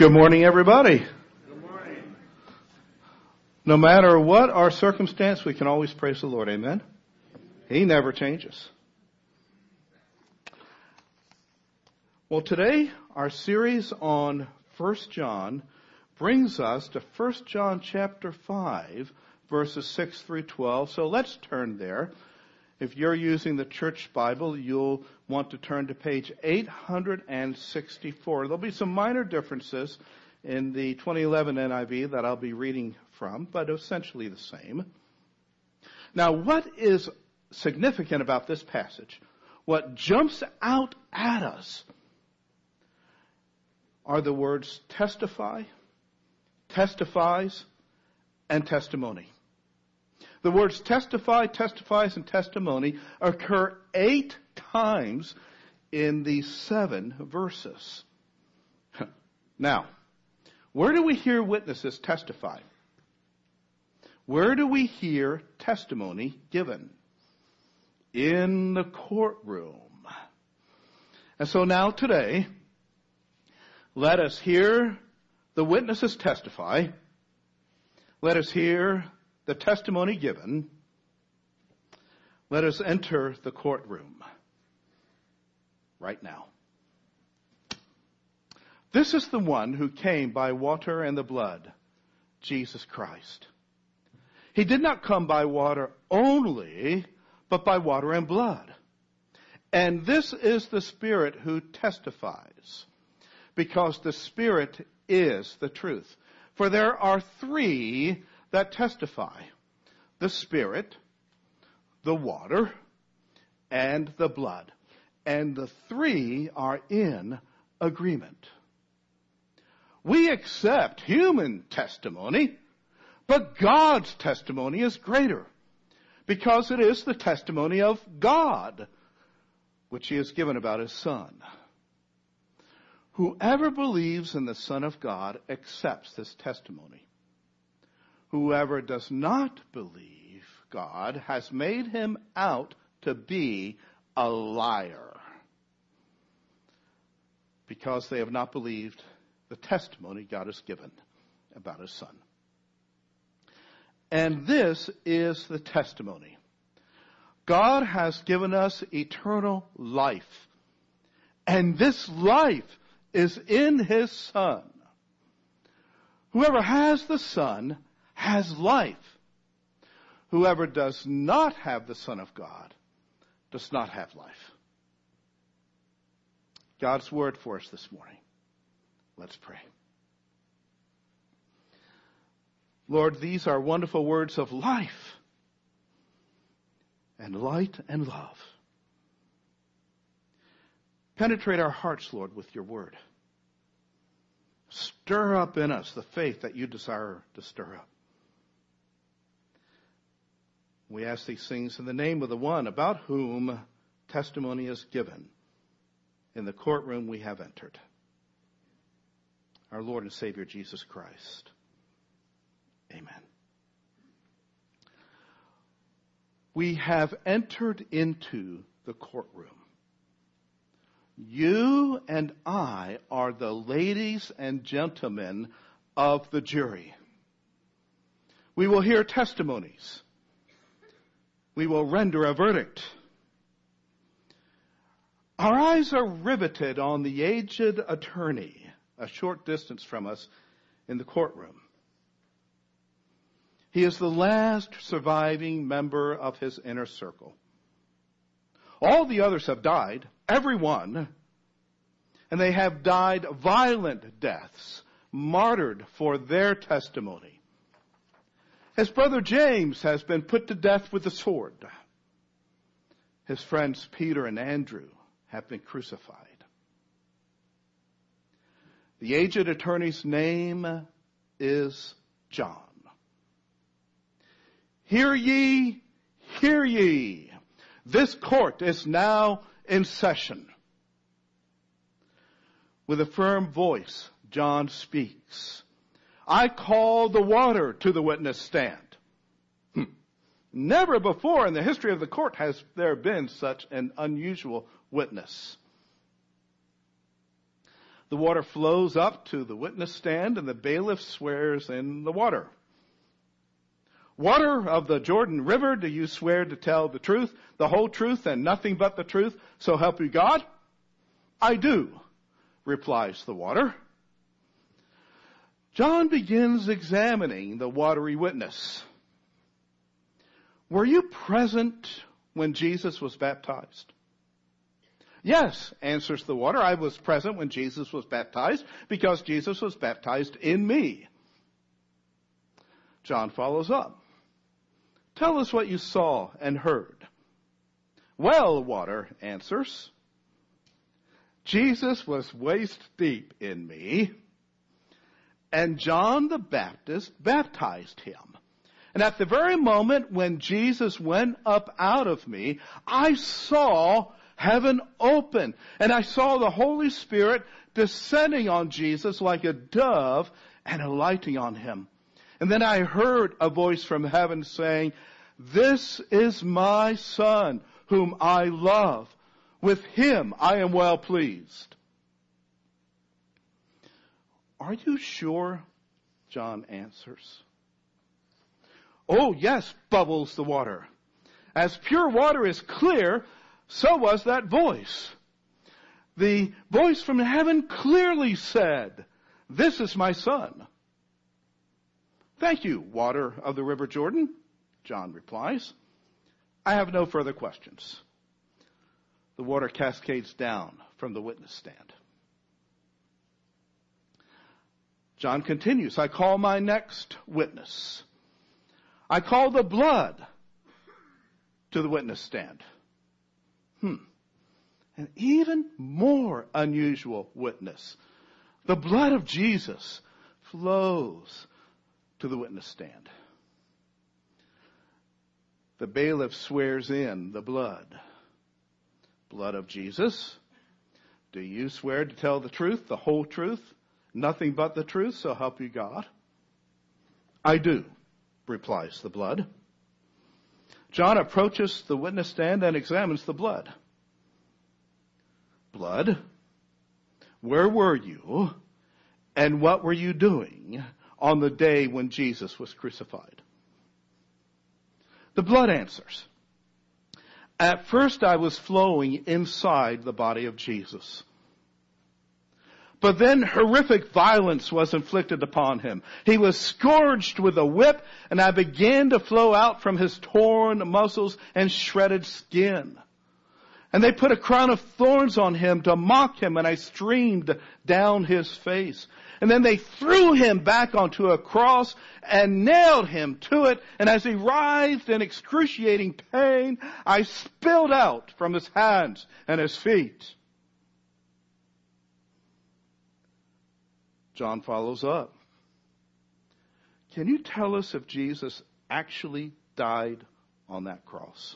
Good morning, everybody. Good morning. No matter what our circumstance, we can always praise the Lord. Amen? He never changes. Well, today, our series on 1 John brings us to 1 John chapter 5, verses 6 through 12. So let's turn there. If you're using the church Bible, you'll want to turn to page 864. There'll be some minor differences in the 2011 NIV that I'll be reading from, but essentially the same. Now, what is significant about this passage, what jumps out at us, are the words testify, testifies, and testimony. The words testify, testifies, and testimony occur 8 times in these 7 verses. Now, where do we hear witnesses testify? Where do we hear testimony given? In the courtroom. And so now today, let us hear the witnesses testify. Let us hear the testimony given. Let us enter the courtroom right now. This is the one who came by water and the blood, Jesus Christ. He did not come by water only, but by water and blood. And this is the Spirit who testifies, because the Spirit is the truth. For there are 3 that testify: the Spirit, the water, and the blood. And the 3 are in agreement. We accept human testimony, but God's testimony is greater, because it is the testimony of God, which He has given about His Son. Whoever believes in the Son of God accepts this testimony. Whoever does not believe God has made him out to be a liar, because they have not believed the testimony God has given about His Son. And this is the testimony. God has given us eternal life, and this life is in His Son. Whoever has the Son has life. Whoever does not have the Son of God does not have life. God's word for us this morning. Let's pray. Lord, these are wonderful words of life and light and love. Penetrate our hearts, Lord, with your word. Stir up in us the faith that you desire to stir up. We ask these things in the name of the one about whom testimony is given in the courtroom we have entered, our Lord and Savior Jesus Christ. Amen. We have entered into the courtroom. You and I are the ladies and gentlemen of the jury. We will hear testimonies. We will render a verdict. Our eyes are riveted on the aged attorney a short distance from us in the courtroom. He is the last surviving member of his inner circle. All the others have died, every one, and they have died violent deaths, martyred for their testimony. His brother James has been put to death with the sword. His friends Peter and Andrew have been crucified. The aged attorney's name is John. Hear ye, hear ye. This court is now in session. With a firm voice, John speaks. I call the water to the witness stand. Never before in the history of the court has there been such an unusual witness. The water flows up to the witness stand, and the bailiff swears in the water. Water of the Jordan River, do you swear to tell the truth, the whole truth, and nothing but the truth, so help you God? I do, replies the water. John begins examining the watery witness. Were you present when Jesus was baptized? Yes, answers the water. I was present when Jesus was baptized because Jesus was baptized in me. John follows up. Tell us what you saw and heard. Well, water answers, Jesus was waist deep in me, and John the Baptist baptized him. And at the very moment when Jesus went up out of me, I saw heaven open, and I saw the Holy Spirit descending on Jesus like a dove and alighting on him. And then I heard a voice from heaven saying, "This is my Son, whom I love. With him I am well pleased." Are you sure? John answers. Oh, yes, bubbles the water. As pure water is clear, so was that voice. The voice from heaven clearly said, "This is my Son." Thank you, water of the River Jordan, John replies. I have no further questions. The water cascades down from the witness stand. John continues, I call my next witness. I call the blood to the witness stand. An even more unusual witness. The blood of Jesus flows to the witness stand. The bailiff swears in the blood. Blood of Jesus. Do you swear to tell the truth, the whole truth, nothing but the truth, so help you God? I do, replies the blood. John approaches the witness stand and examines the blood. Blood, where were you and what were you doing on the day when Jesus was crucified? The blood answers, at first I was flowing inside the body of Jesus. But then horrific violence was inflicted upon him. He was scourged with a whip, and I began to flow out from his torn muscles and shredded skin. And they put a crown of thorns on him to mock him, and I streamed down his face. And then they threw him back onto a cross and nailed him to it. And as he writhed in excruciating pain, I spilled out from his hands and his feet. John follows up. Can you tell us if Jesus actually died on that cross?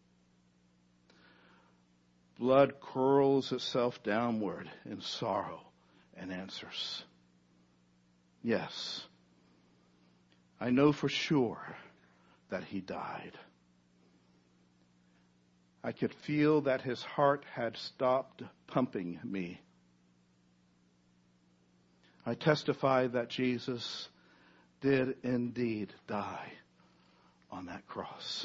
Blood curls itself downward in sorrow and answers, yes, I know for sure that he died. I could feel that his heart had stopped pumping me. I testify that Jesus did indeed die on that cross.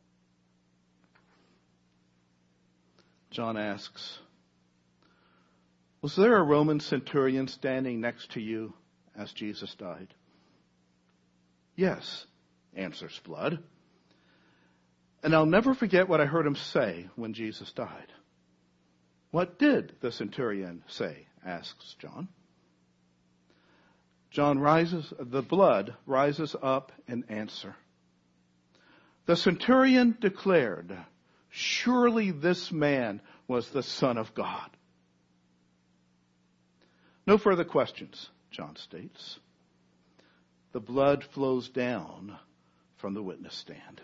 John asks, was there a Roman centurion standing next to you as Jesus died? Yes, answers blood. And I'll never forget what I heard him say when Jesus died. What did the centurion say? Asks John. The blood rises up in answer. The centurion declared, surely this man was the Son of God. No further questions, John states. The blood flows down from the witness stand.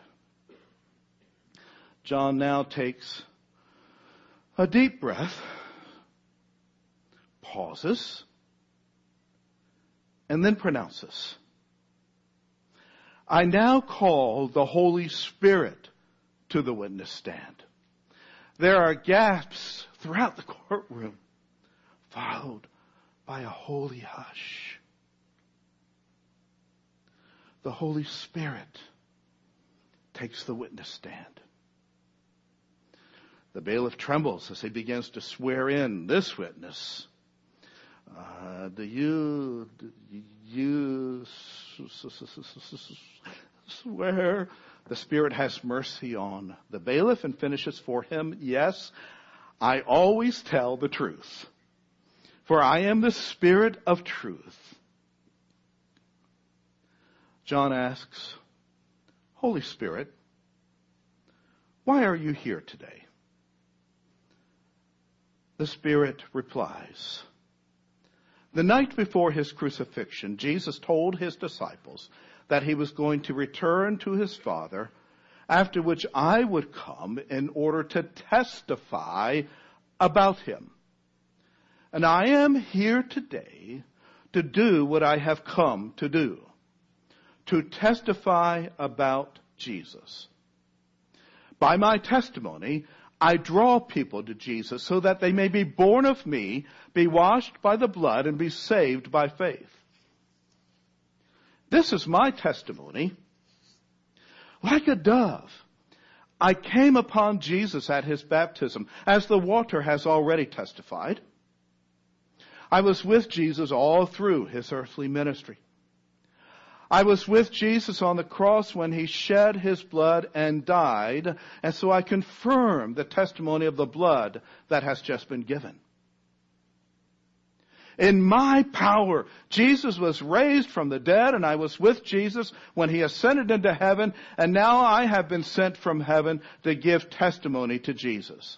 John now takes a deep breath, pauses, and then pronounces, I now call the Holy Spirit to the witness stand. There are gasps throughout the courtroom, followed by a holy hush. The Holy Spirit takes the witness stand. The bailiff trembles as he begins to swear in this witness. Do you swear the Spirit has mercy on the bailiff and finishes for him? Yes, I always tell the truth, for I am the Spirit of truth. John asks, Holy Spirit, why are you here today? The Spirit replies, the night before his crucifixion, Jesus told his disciples that he was going to return to his Father, after which I would come in order to testify about him. And I am here today to do what I have come to do, to testify about Jesus. By my testimony, I draw people to Jesus so that they may be born of me, be washed by the blood, and be saved by faith. This is my testimony. Like a dove, I came upon Jesus at his baptism, as the water has already testified. I was with Jesus all through his earthly ministry. I was with Jesus on the cross when he shed his blood and died, and so I confirm the testimony of the blood that has just been given. In my power, Jesus was raised from the dead, and I was with Jesus when he ascended into heaven, and now I have been sent from heaven to give testimony to Jesus.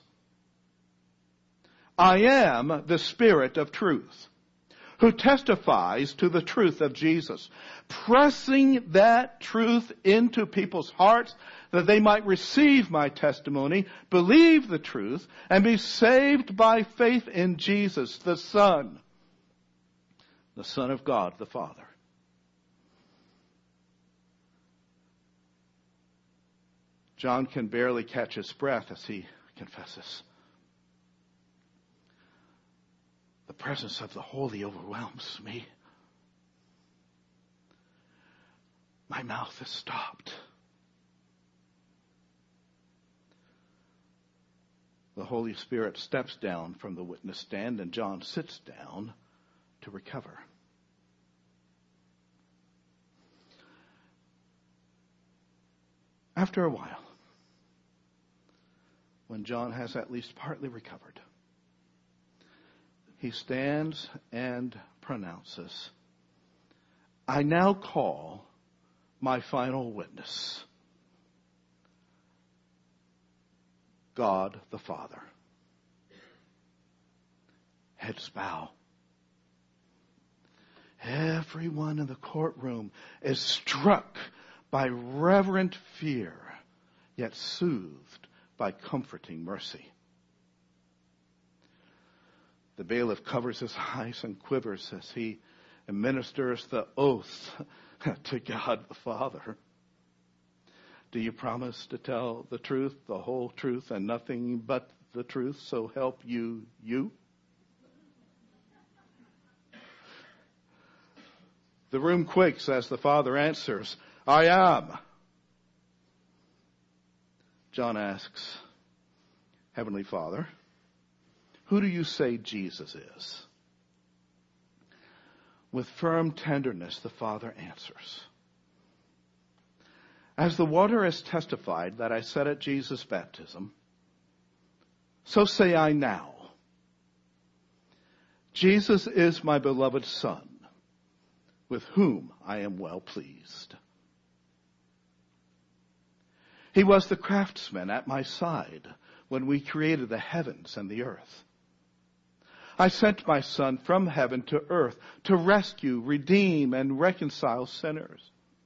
I am the Spirit of truth, who testifies to the truth of Jesus, pressing that truth into people's hearts that they might receive my testimony, believe the truth, and be saved by faith in Jesus, the Son of God, the Father. John can barely catch his breath as he confesses. The presence of the Holy overwhelms me. My mouth is stopped. The Holy Spirit steps down from the witness stand, and John sits down to recover. After a while, when John has at least partly recovered, he stands and pronounces, I now call my final witness, God the Father. Heads bow. Everyone in the courtroom is struck by reverent fear, yet soothed by comforting mercy. The bailiff covers his eyes and quivers as he administers the oath to God the Father. Do you promise to tell the truth, the whole truth, and nothing but the truth, so help you? The room quakes as the Father answers, I am. John asks, Heavenly Father, who do you say Jesus is? With firm tenderness, the Father answers, as the water has testified that I said at Jesus' baptism, so say I now. Jesus is my beloved Son, with whom I am well pleased. He was the craftsman at my side when we created the heavens and the earth. I sent my Son from heaven to earth to rescue, redeem, and reconcile sinners.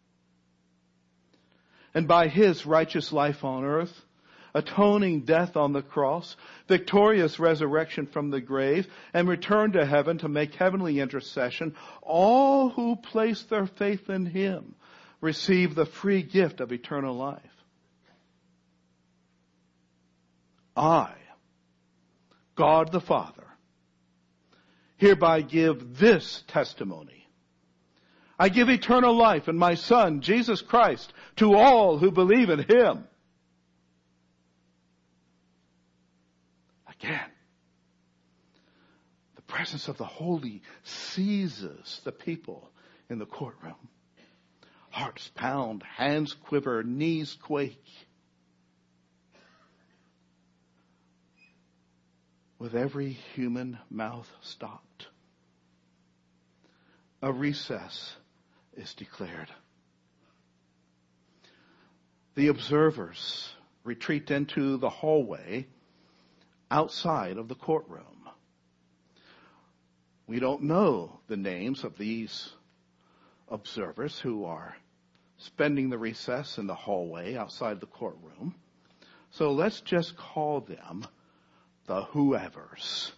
And by his righteous life on earth, atoning death on the cross, victorious resurrection from the grave, and return to heaven to make heavenly intercession, all who place their faith in him receive the free gift of eternal life. I, God the Father, hereby give this testimony. I give eternal life in my Son, Jesus Christ, to all who believe in Him. Again, the presence of the Holy seizes the people in the courtroom. Hearts pound, hands quiver, knees quake. With every human mouth stopped, a recess is declared. The observers retreat into the hallway outside of the courtroom. We don't know the names of these observers who are spending the recess in the hallway outside the courtroom. So let's just call them the whoever's.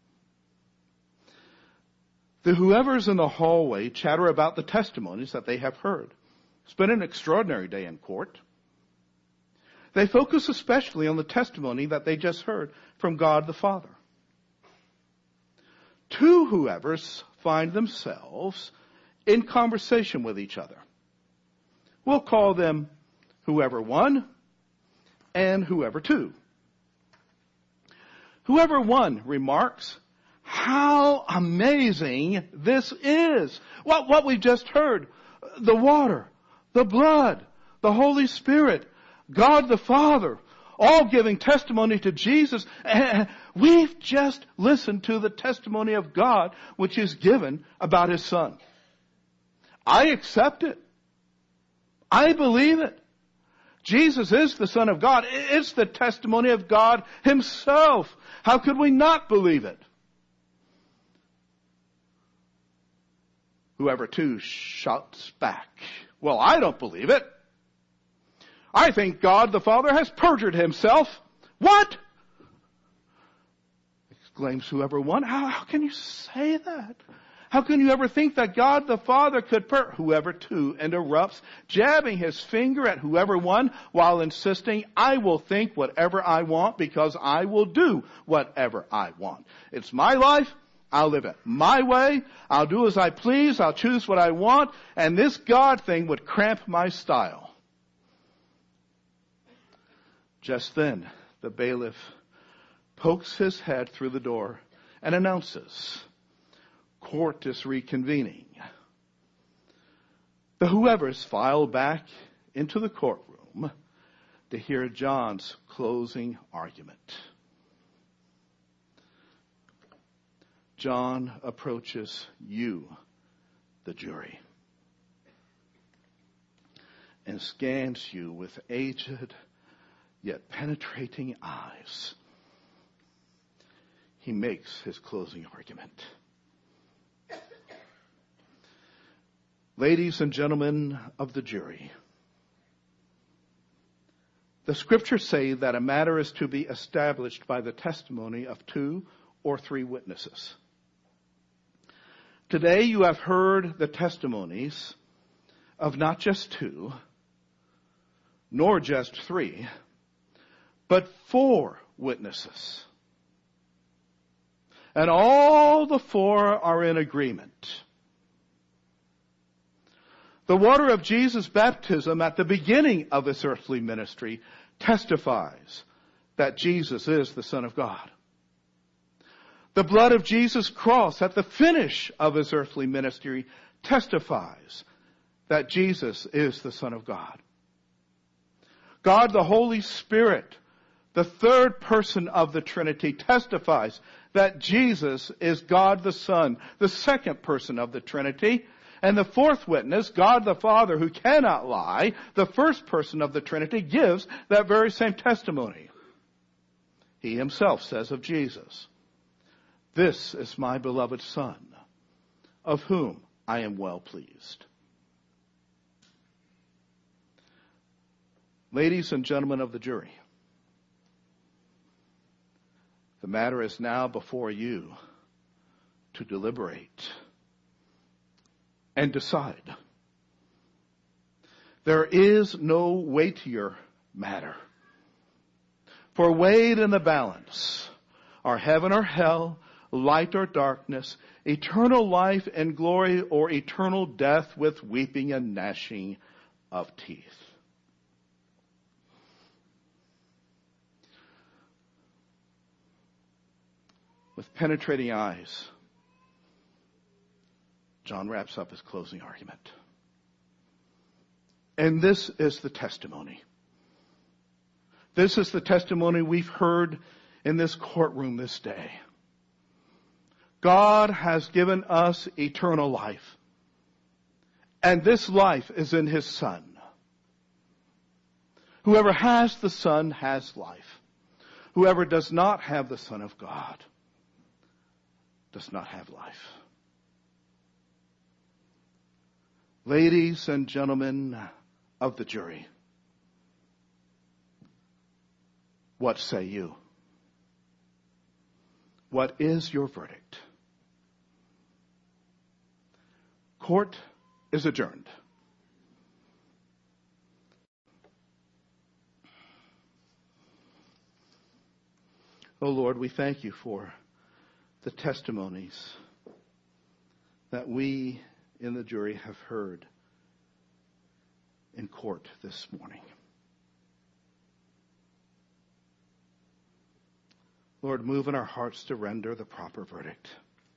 The whoever's in the hallway chatter about the testimonies that they have heard. It's been an extraordinary day in court. They focus especially on the testimony that they just heard from God the Father. Two whoever's find themselves in conversation with each other. We'll call them whoever one and whoever two. Whoever one remarks, how amazing this is. What we've just heard. The water, the blood, the Holy Spirit, God the Father, all giving testimony to Jesus. And we've just listened to the testimony of God, which is given about His Son. I accept it. I believe it. Jesus is the Son of God. It's the testimony of God Himself. How could we not believe it? Whoever two shouts back, well, I don't believe it. I think God the Father has perjured Himself. What? Exclaims whoever one. How can you say that? How can you ever think that God the Father could whoever two interrupts, jabbing his finger at whoever one while insisting, I will think whatever I want because I will do whatever I want. It's my life. I'll live it my way. I'll do as I please. I'll choose what I want. And this God thing would cramp my style. Just then, the bailiff pokes his head through the door and announces, court is reconvening. The whoever's file back into the courtroom to hear John's closing argument. John approaches you, the jury, and scans you with aged yet penetrating eyes. He makes his closing argument. Ladies and gentlemen of the jury, the scriptures say that a matter is to be established by the testimony of 2 or 3 witnesses. Today you have heard the testimonies of not just 2, nor just 3, but 4 witnesses. And all the 4 are in agreement. The water of Jesus' baptism at the beginning of His earthly ministry testifies that Jesus is the Son of God. The blood of Jesus' cross at the finish of His earthly ministry testifies that Jesus is the Son of God. God the Holy Spirit, the third person of the Trinity, testifies that Jesus is God the Son, the second person of the Trinity. And the fourth witness, God the Father, who cannot lie, the first person of the Trinity, gives that very same testimony. He Himself says of Jesus, "This is my beloved Son, of whom I am well pleased." Ladies and gentlemen of the jury, the matter is now before you to deliberate and decide. There is no weightier matter. For weighed in the balance are heaven or hell, light or darkness, eternal life and glory, or eternal death with weeping and gnashing of teeth. With penetrating eyes, John wraps up his closing argument. And this is the testimony. This is the testimony we've heard in this courtroom this day. God has given us eternal life. And this life is in His Son. Whoever has the Son has life. Whoever does not have the Son of God does not have life. Ladies and gentlemen of the jury, what say you? What is your verdict? Court is adjourned. Oh Lord, we thank you for the testimonies that we in the jury have heard in court this morning. Lord, move in our hearts to render the proper verdict.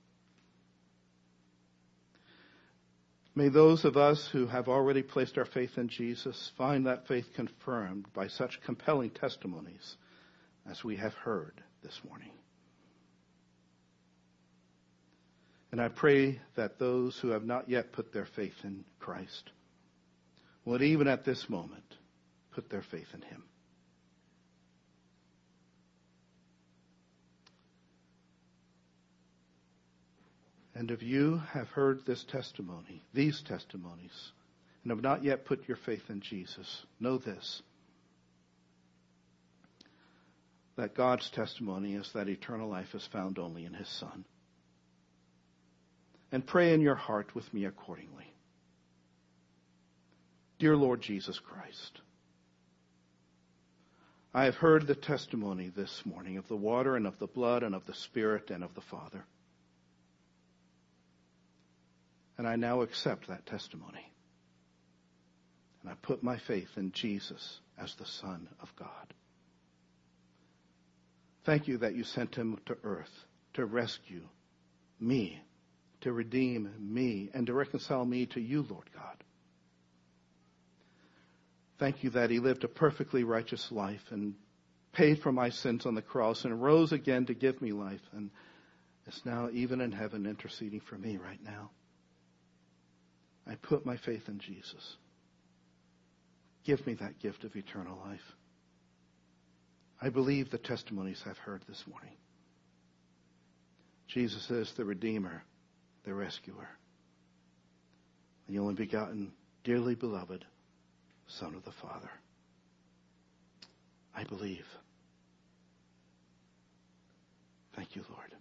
May those of us who have already placed our faith in Jesus find that faith confirmed by such compelling testimonies as we have heard this morning. And I pray that those who have not yet put their faith in Christ would even at this moment put their faith in Him. And if you have heard this testimony, these testimonies, and have not yet put your faith in Jesus, know this, that God's testimony is that eternal life is found only in His Son. And pray in your heart with me accordingly. Dear Lord Jesus Christ, I have heard the testimony this morning of the water and of the blood and of the Spirit and of the Father. And I now accept that testimony. And I put my faith in Jesus as the Son of God. Thank you that you sent Him to earth to rescue me, to redeem me, and to reconcile me to you, Lord God. Thank you that He lived a perfectly righteous life and paid for my sins on the cross and rose again to give me life, and is now even in heaven interceding for me right now. I put my faith in Jesus. Give me that gift of eternal life. I believe the testimonies I've heard this morning. Jesus is the Redeemer, the Rescuer, the only begotten, dearly beloved Son of the Father. I believe. Thank you, Lord.